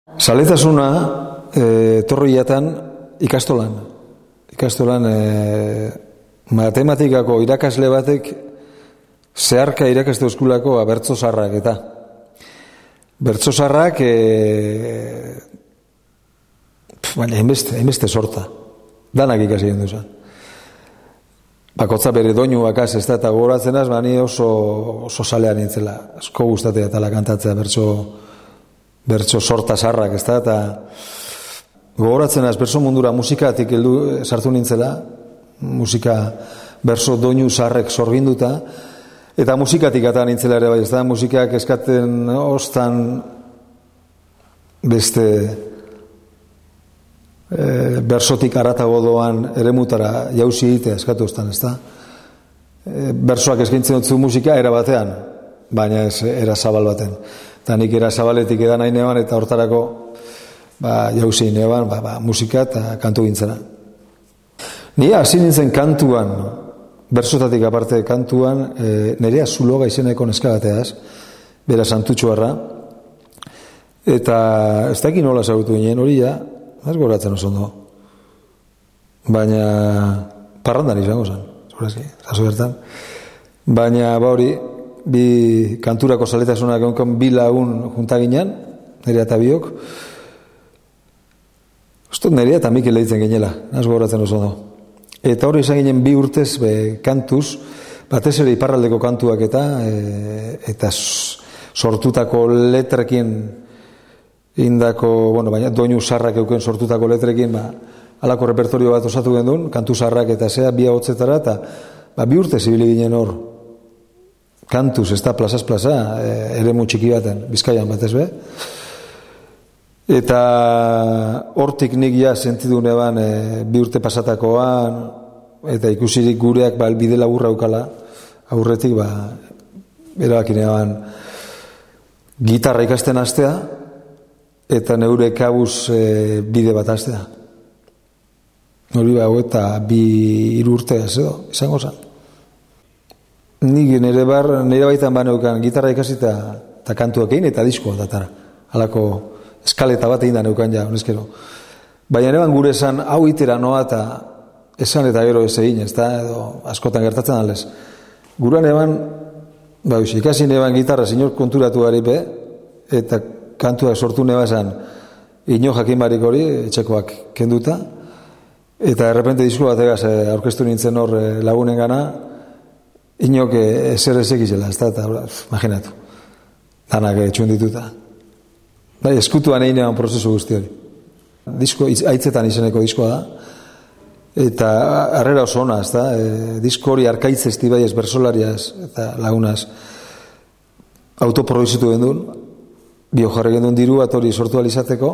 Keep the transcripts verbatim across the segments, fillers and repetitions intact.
Zaletasuna e, torriatan ikastolan. Ikastolan e, matematikako irakasle batek zeharka irakaste euskulako bertso zarrak eta. Bertso zarrak e, baina hainbeste, hainbeste sorta. Danak ikasi gendu zen. Bakotza bere doinu bakaz ez da, eta gogoratzen az, bani oso, oso salean nintzela. Asko gustatea eta la kantatzea bertso bertso sorta zarrak, ez da, eta gogoratzen az, bertso mundura musikatik heldu sartu nintzela, musika bertso doinu zarrek sorginduta, eta musikatik ata nintzela ere bai, ez da, musikak eskaten ostan beste e, bersotik aratago doan eremutara jauzi egitea eskatu ostan, ez da. E, bersoak eskaintzen dutzu musika era batean, baina ez era zabal baten. Eta nik era zabaletik edan nahi neban, eta hortarako ba, jauzi neban ba, ba, musika eta kantu gintzena. Ni hasi nintzen kantuan, bersotatik aparte kantuan, e, Nerea Zuloga izeneko neska bateaz, bera Santutxuarra, eta ez dakit nola zagutu ginen, hori ja, ez goratzen oso ondo. Baina parrandan izango zen, zurazki, zazo bertan. Baina ba hori, bi kanturako zaletasunak egon bi lagun junta ginen, Nerea eta biok. Uztot Nerea eta Mikel ditzen ginela, naz goratzen oso ondo. Eta hori izan ginen bi urtez be, kantuz, batez ere iparraldeko kantuak eta e, eta sortutako letrekin indako, bueno, baina doinu sarrak euken sortutako letrekin, ba, alako repertorio bat osatu gendun, kantu sarrak eta zea, bi hotzetara, eta ba, bi urtez ibili ginen hor, kantuz, ez da plazaz plaza, e, ere txiki baten, Bizkaian batez be. Eta hortik nik ja sentidu neban e, bi urte pasatakoan, eta ikusirik gureak ba, bide laburra aukala, aurretik ba, erabaki neban gitarra ikasten hastea, eta neure kabuz e, bide bat hastea. Hori ba, eta bi hiru urte ez edo, izango zen. Nik nire bar, nire baitan baneukan gitarra ikasita eta kantuak egin eta diskoa datara. Halako eskaleta bat egin da neukan ja, honezkero. Baina neban gure esan, hau itera noa eta esan eta gero ez egin, ez da, edo askotan gertatzen alez. Gura neban, ba, ikasi neban gitarra zinor konturatu garipe, eta kantuak sortu neba esan, ino jakin barik hori, etxekoak kenduta, eta errepente disko bat egaz, aurkeztu nintzen hor lagunen gana, inok ezer ezek izela, ez da, eta imaginatu, danak etxun dituta. Bai, eskutuan egin eban prozesu guzti hori. Disko, haitzetan izeneko diskoa da, eta harrera oso ona, ez da, e, disko hori arkaitz esti bai ez bersolariaz, eta lagunaz, autoproduzitu gendun, bio jarri gendun diru bat hori sortu alizateko,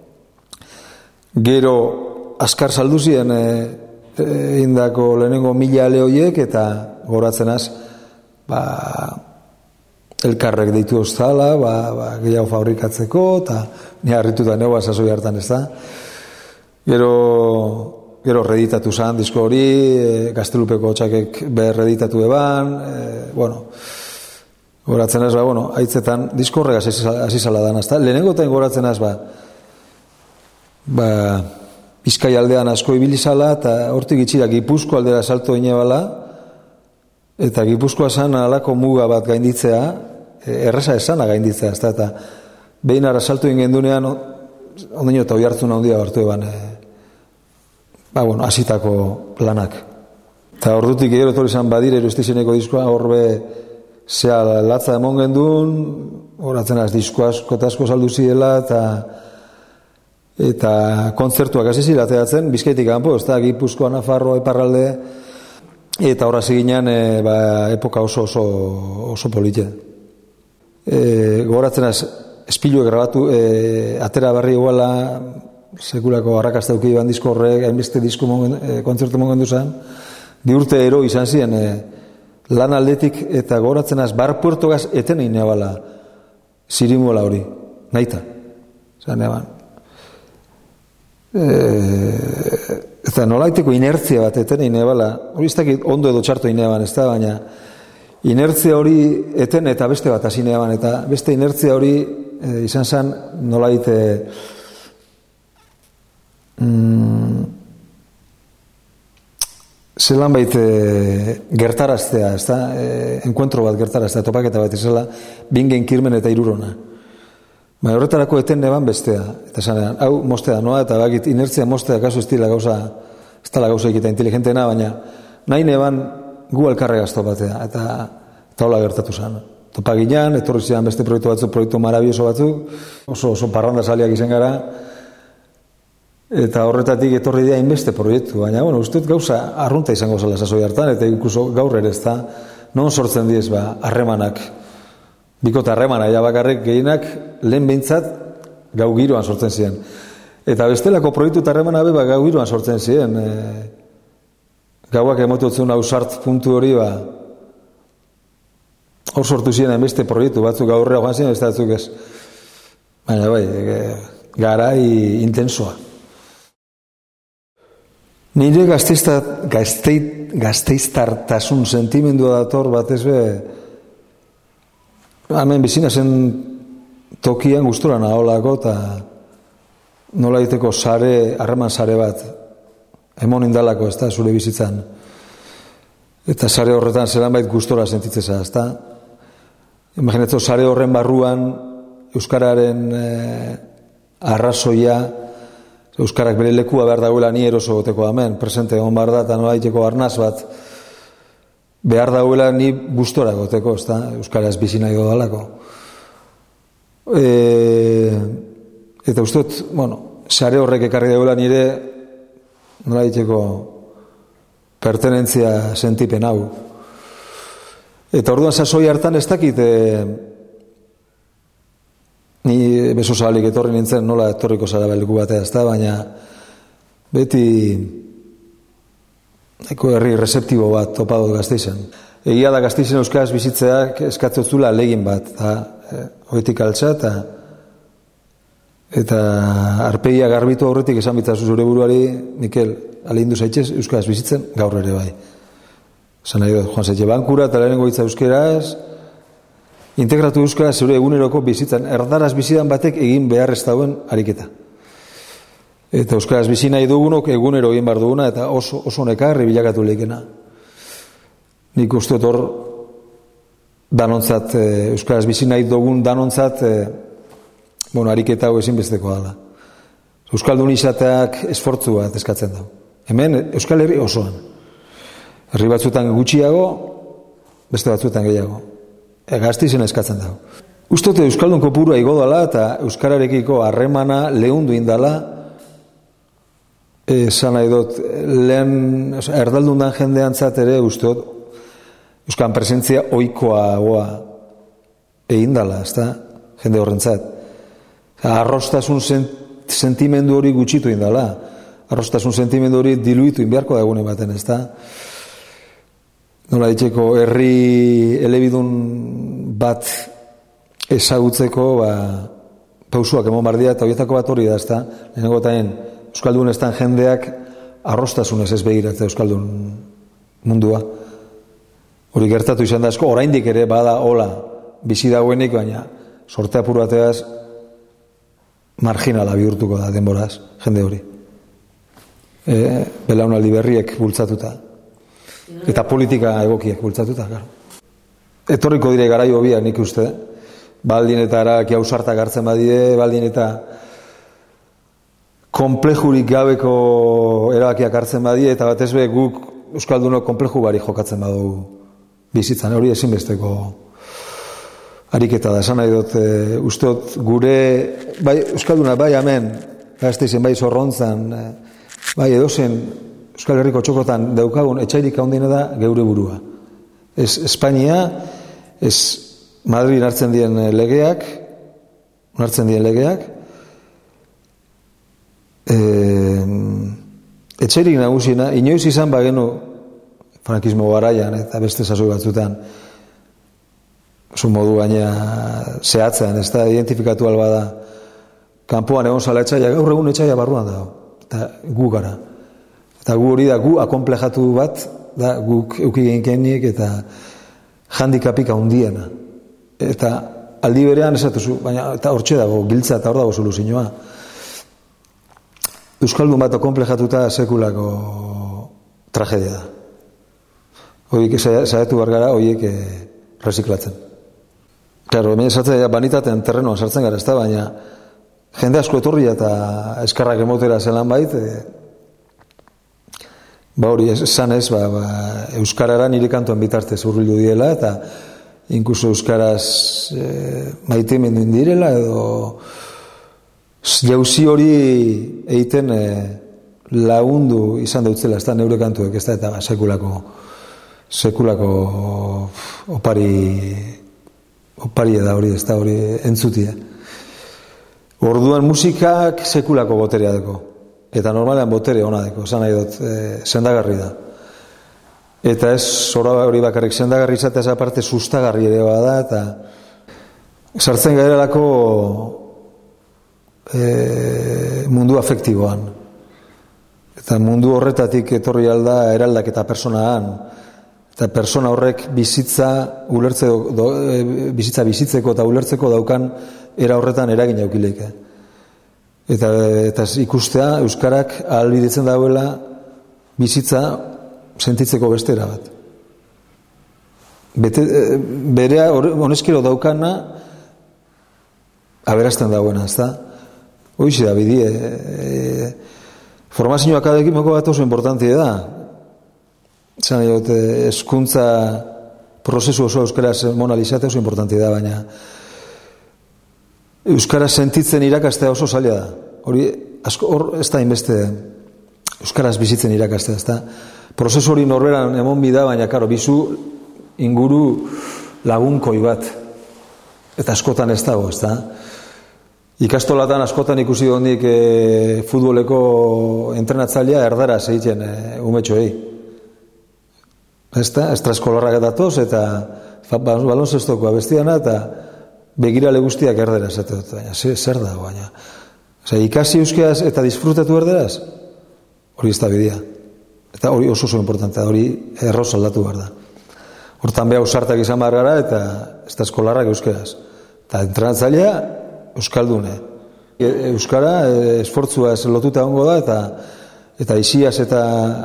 gero askar salduzien e, e, indako lehenengo mila ale horiek, eta goratzen az, ba, elkarrek deitu oztala, ba, ba, gehiago fabrikatzeko, eta ni harrituta neu sasoi hartan, ez da. Gero, gero reditatu zan disko hori, e, Gaztelupeko txakek behar reditatu eban, e, bueno, goratzen az, ba, bueno, haitzetan disko horrega hasi zala dan, ez da. Lehenengoten goratzen az, ba, ba, Bizkai aldean asko ibilizala, eta hortik itxira Gipuzko aldera salto inebala, eta Gipuzkoa zan alako muga bat gainditzea, erreza esana gainditzea, ez da, eta behin ara salto ingendunean, ondino eta oi hartzuna ondia hartu eban, e, ba, bueno, hasitako lanak. Eta ordutik gero etorri zan badire erostizeneko diskoa, horbe zea latza emon gendun, horatzen az disko asko eta asko saldu zidela, eta eta kontzertuak hasi zilateatzen, Bizkaitik kanpo, ez da, Gipuzkoa, Nafarroa, Iparralde, eta horra ziginean e, ba, epoka oso oso, oso polite. E, goratzen az, espiluek grabatu, e, atera berri iguala, sekulako arrakasta duki iban disko horrek, hainbeste disko mongen, e, kontzertu mongen duzan, bi urte ero izan ziren, e, lan aldetik, eta goratzen az, bar puertogaz eten egin nebala, zirimuela hori, nahita, zan neban. E, eta nolaiteko inertzia bat eten egin nebala, hori ez dakit ondo edo txarto egin neban, ez da, baina inertzia hori eten eta beste bat hasi neban, eta beste inertzia hori e, izan zen nolait e, mm, zelan baite gertaraztea, ez da, e, enkuentro bat gertaraztea, topaketa bat izela, bingen kirmen eta irurona. Baina horretarako eten neban bestea, eta zanean, hau mostea noa, eta bakit inertzia mostea kasu ez dila gauza, ez dala gauza ekita inteligentena, baina nahi neban gu elkarregaz topatea, eta eta hola gertatu zen. Topaginan, etorri zian beste proiektu batzuk, proiektu marabioso batzuk, oso, oso parranda saliak izan gara, eta horretatik etorri dira inbeste proiektu, baina, bueno, uste gauza arrunta izango zela sasoi hartan, eta incluso gaur ere ez da, non sortzen diez, ba, harremanak, bikota harremana, ja bakarrik gehienak lehen behintzat gau giroan sortzen ziren. Eta bestelako proiektu eta harremana be, ba, gau giroan sortzen ziren. E, gauak emototzen ausart puntu hori, ba, hor sortu ziren enbeste proiektu, batzuk aurrera joan ziren, ez da batzuk ez. Baina bai, e, garai intensoa. Nire gazteiztartasun sentimendua dator batez be, hemen bizina zen tokian gustura naholako, eta nola egiteko sare, harreman sare bat, emon indalako, ez da, zure bizitzan. Eta sare horretan zelan bait gustora sentitzeza, ez da. Imaginetzo, sare horren barruan, euskararen eh, arrazoia, euskarak bere lekua behar dagoela ni eroso goteko hemen, presente egon behar da, eta nola egiteko arnaz bat, behar dagoela ni gustora goteko, ez da, euskaraz bizi nahi dodalako. E, eta ustot, bueno, sare horrek ekarri dagoela nire, nola egiteko pertenentzia sentipen hau. Eta orduan sasoi hartan ez dakit, e, ni beso zabalik etorri nintzen, nola etorriko zara beleku batea, ez da, baina beti eko herri receptibo bat topadot Gasteizen. Egia da Gasteizen euskaraz bizitzeak eskatzozula legin bat, da, e, hoetik altza, eta eta arpegia garbitu aurretik esan bitzazu zure buruari, Mikel, alegindu zaitxez euskaraz bizitzen, gaur ere bai. Esan nahi dut, joan zaitxe bankura, eta lehenengo hitza euskaraz, integratu euskara zure eguneroko bizitzan, erdaraz bizidan batek egin behar ez dauen ariketa. Eta euskaraz bizi nahi dugunok egunero egin behar duguna, eta oso, oso nekarri bilakatu lehikena. Nik uste hor danontzat, e, euskaraz bizi nahi dugun danontzat, e, bueno, ariketa hau ezinbesteko dela. Euskaldun izateak esfortzu bat eskatzen dago. Hemen Euskal Herri osoan. Herri batzuetan gutxiago, beste batzuetan gehiago. Gasteizen eskatzen dago. Ustote euskaldun kopurua igo dala eta euskararekiko harremana lehundu indala, esan nahi dut, lehen erdaldundan jendeantzat ere ustot euskan presentzia ohikoa goa egin dala, ez da, jende horrentzat. Arrostasun sentimendu hori gutxitu indala, arrostasun sentimendu hori diluitu inbiarko da egune baten, ez da. Nola ditxeko, herri elebidun bat ezagutzeko, ba, pausuak emon bardia, eta horietako bat hori da, ez da, lehenengo taen, euskaldun estan jendeak arrostasunez ez begiratzea euskaldun mundua. Hori gertatu izan da asko, oraindik ere bada hola, bizi dagoenik, baina sorte apur bateaz marginala bihurtuko da denboraz, jende hori. E, belaunaldi berriek bultzatuta. Eta politika egokiek bultzatuta, claro. Etorriko dire garaio biak nik uste, baldin eta erabaki ausartak hartzen badie, baldin eta konplejurik gabeko erabakiak hartzen badie, eta batez be guk euskaldunok konpleju bari jokatzen badugu bizitzan, hori ezinbesteko ariketa da, esan nahi dut, e, usteot gure, bai euskalduna, bai hemen, Gasteizen, bai Zorrontzan, bai edozen, Euskal Herriko txokotan daukagun etxairik handiena da geure burua. Ez Espainia, ez Madrid hartzen dien legeak, hartzen dien legeak, e, etxairik nagusiena, inoiz izan bagenu frankismo garaian eta beste sasoi batzutan, zu modu baina zehatzean, ez da identifikatu alba da, kanpoan egon zala etxaia, gaur egun etxaia barruan dago, eta gu gara. Eta gu hori da, gu akomplejatu bat, da guk euki genikenik eta handikapik handiena. Eta aldi berean esatuzu, baina eta hortxe dago, giltza eta hor dago soluzioa. Euskaldun bat konplejatuta sekulako tragedia da. Horiek saiatu behar gara, horiek reziklatzen. Claro, hemen esatzen banitaten terrenoan sartzen gara, ez da, baina jende asko etorria eta eskarrak emotera zelan bait, e, ba hori, esan ez, ba, ba, euskarara nire kantoan bitartez hurbildu diela, eta inkluso euskaraz e, maite menduen direla, edo jauzi hori egiten e, lagundu izan dautzela, ez da, neure kantuek, ez da, eta ba, sekulako, sekulako opari, opari da hori, ez da, hori entzutia. Orduan musikak sekulako boterea deko. Eta normalean botere ona deko, esan nahi dut, e, sendagarri da. Eta ez, zora hori bakarrik sendagarri izatea eza parte sustagarri ere bada, eta sartzen garelako e, mundu afektiboan. Eta mundu horretatik etorri alda eraldak eta personaan. Eta persona horrek bizitza ulertze do, do, e, bizitza bizitzeko eta ulertzeko daukan era horretan eragin aukileike. Eta, eta ikustea euskarak ahalbidetzen dauela bizitza sentitzeko bestera bat. Bete, berea honezkero daukana aberazten dauena, ez da? Hoize da bidie. E, formazio akademiko bat oso importantia da. Zan, eskuntza prozesu oso euskaraz monalizate oso importantia da, baina euskaraz sentitzen irakastea oso zaila da. Hori, asko, hor ez da inbeste euskaraz bizitzen irakastea, ez da. Prozesu hori norberan emon bida, baina, karo, bizu inguru lagunkoi bat. Eta askotan ez dago, ez da. Ikastolatan askotan ikusi dondik e, futboleko entrenatzailea erdaraz egiten e, umetxoei. Ez da, estraskolarrak datoz, eta balonzestokoa bestiana, eta begirale guztiak erderaz, eta baina, zer da, baina. Osea, ikasi euskeraz eta disfrutatu erderaz, hori ez da bidea. Eta hori oso oso importantea, hori erroz aldatu behar da. Hortan beha usartak izan behar gara, eta ez da eskolarrak euskeraz. Eta entrenatzailea, euskaldune. Euskara, esfortzuaz lotuta ongo da, eta eta isiaz eta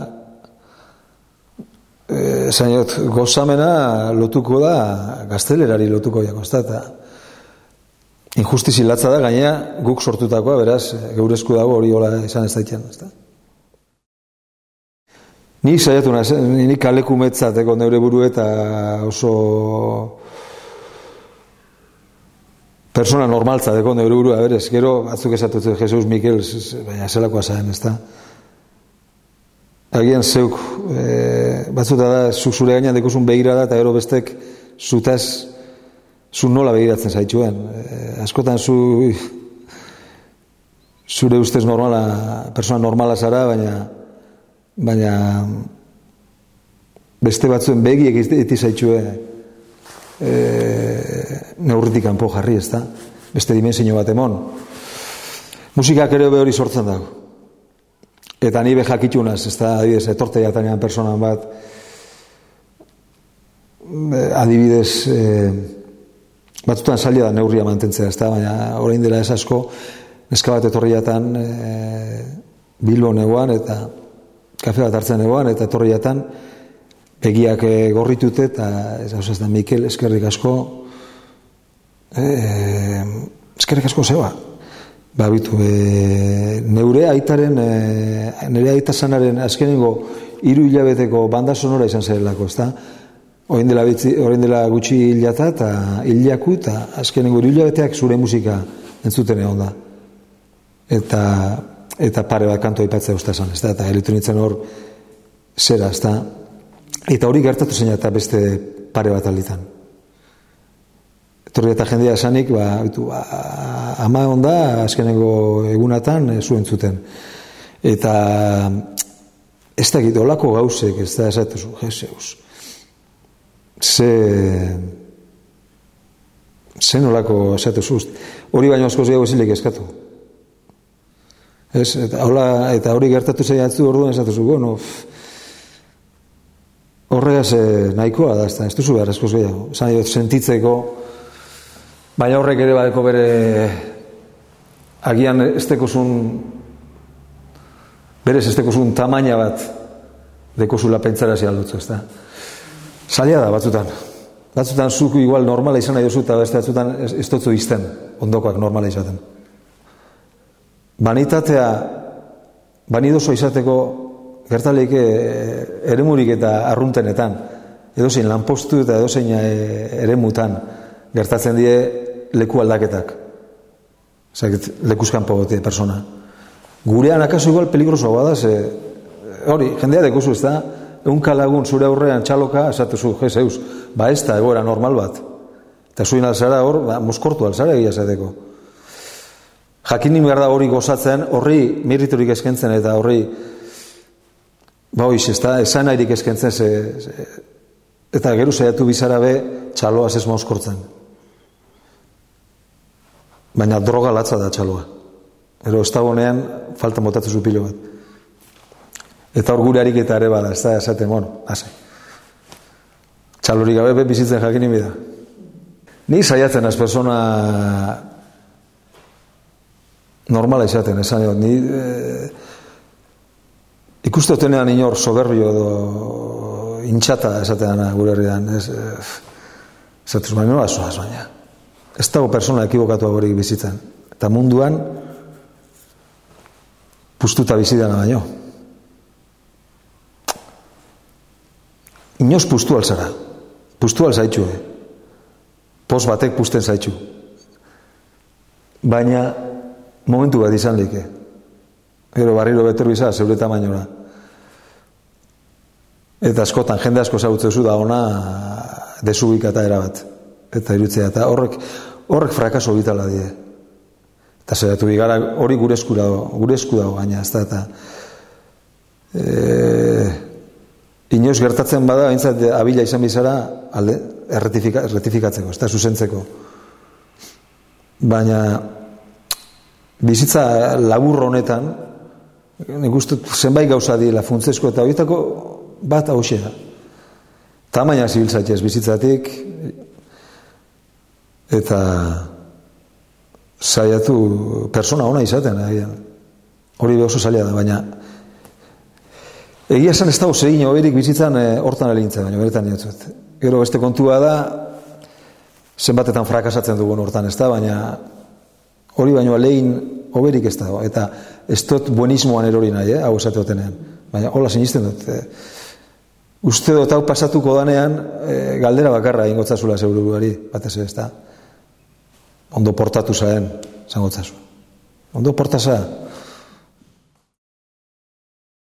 zainot, gozamena lotuko da, gaztelerari lotuko jako, ez da, eta injustizi latza da, gainea guk sortutakoa, beraz, geure esku dago hori hola izan ez daitean, ez da. Ni saiatu naz, ni kaleku metzateko neure buru eta oso persona normaltzateko neure burua, berez, gero batzuk esatutu Jesus Mikel, baina zelakoa zahen, ez da. Agian zeuk, e, batzuta da, zu zure gainean dekuzun begira da, eta gero bestek zutaz, zu nola begiratzen zaituen. E, askotan zu, zure ustez normala, persona normala zara, baina, baina beste batzuen begiek iti zaitue e, neurritik kanpo jarri, ez da? Beste dimensio bat emon. Musikak ere hori sortzen dago. Eta ni bejakitxunaz, ez da, adibidez, etorte jatanean personan bat, adibidez, e, batzutan zaila da neurria mantentzea, ez da, baina orain dela ez asko, neska bat etorri jatan e, Bilbo negoan, eta kafe bat hartzen negoan, eta etorri jatan, begiak e, gorritute, eta ez hau ez da, Mikel, eskerrik asko, e, eskerrik asko zeba. Ba, bitu, e, neure aitaren, e, neure aita zanaren azkenengo hiru hilabeteko banda sonora izan zerelako, ez da? Orain dela, dela gutxi hilata eta hilaku, eta azkenengo hiru hilabeteak zure musika entzuten egon da. Eta, eta pare bat kanto aipatzea usta esan, ez da? Eta elektronitzen hor zera, ez da? Eta hori gertatu zein eta beste pare bat alditan. Etorri eta jendea esanik, ba, bitu, ba, ama onda, azkenengo egunatan, e, zuen zuten. Eta ez da gitu, olako gauzek, ez da esatuzu, Jezeus. Ze, ze nolako esatuzu. Hori baino askoz gehiago ezilik eskatu. Ez, eta, hola, eta hori gertatu zeiatzu orduan esatuzu, bueno, horregaz eh, nahikoa da, ez da, ez duzu behar askoz gehiago. Esan dut, sentitzeko, Baina horrek ere badeko bere agian ez dekozun berez ez dekozun tamaina bat dekozula pentsarazi aldutzu, ez da. Zaila da batzutan. Batzutan zuku igual normala izan nahi dozu eta beste batzutan ez, ez dutzu izten ondokoak normala izaten. Banitatea banidoso izateko gertaleike eremurik eta arruntenetan edozein lanpostu eta edozein eremutan gertatzen die leku aldaketak. Zagit, lekuzkanpo gote persona. Gurean akaso igual peligroso bada, ze hori, jendea dekuzu ez da, eunka lagun zure aurrean txaloka, esatuzu, jezeus, ba ez da egoera normal bat. Eta zuin alzara hor, ba, moskortu alzara egia zateko. Jakinin behar da hori gozatzen, horri meriturik eskentzen eta horri, ba hoiz, ez da, esan airik eskentzen, ze, ze, eta gero zaiatu bizara be, txaloaz ez moskortzen. Baina droga latza da txaloa. Ero ez da honean, falta motatu zu pilo bat. Eta hor gure ariketa ere bada, ez da, esaten, bueno, hase. Txalorik gabe bizitzen jakinin bida. Ni saiatzen az persona normala izaten, esan edo, ni e, ikuste otenean inor soberbio edo intxata esaten gure herrian, ez, esatuz, baina nola zoaz, baina. Ez dago persona ekibokatu horik bizitzen. Eta munduan, puztuta bizidana baino. Inoz puztu alzara. Puztu alzaitu, eh? Pos batek puzten zaitu. Baina, momentu bat izan like. Gero barriro beter biza, zeure tamainora. Eta askotan, jende asko zautzen zu da ona desubikata erabat. Eta irutzea, eta horrek, horrek frakaso bitala die. Eta zeratu bigara hori gure esku dago, gure esku dago gaina, ez da, eta e, inoz gertatzen bada, bintzat, abila izan bizara, alde, erretifika, erretifikatzeko, ez da, zuzentzeko. Baina, bizitza labur honetan, nik uste zenbait gauza diela funtzesko, eta horietako bat hausea. Tamaina zibiltzatez bizitzatik, eta saiatu persona ona izaten, agian. Hori oso zaila da, baina egia esan ez dago zegin hoberik bizitzan e, hortan elintzen, baina beretan niotzut. Gero beste kontua da, zenbatetan frakasatzen dugun hortan ez da, baina hori baino alein hoberik ez dago, eta ez dut buenismoan erori nahi, eh, hau esate hotenean. Baina hola sinisten dut. E, uste dut hau pasatuko danean, e, galdera bakarra ingotzazula zeuruari, batez ez da. Ondo portatu zaen, zangotzazu. Ondo portaza,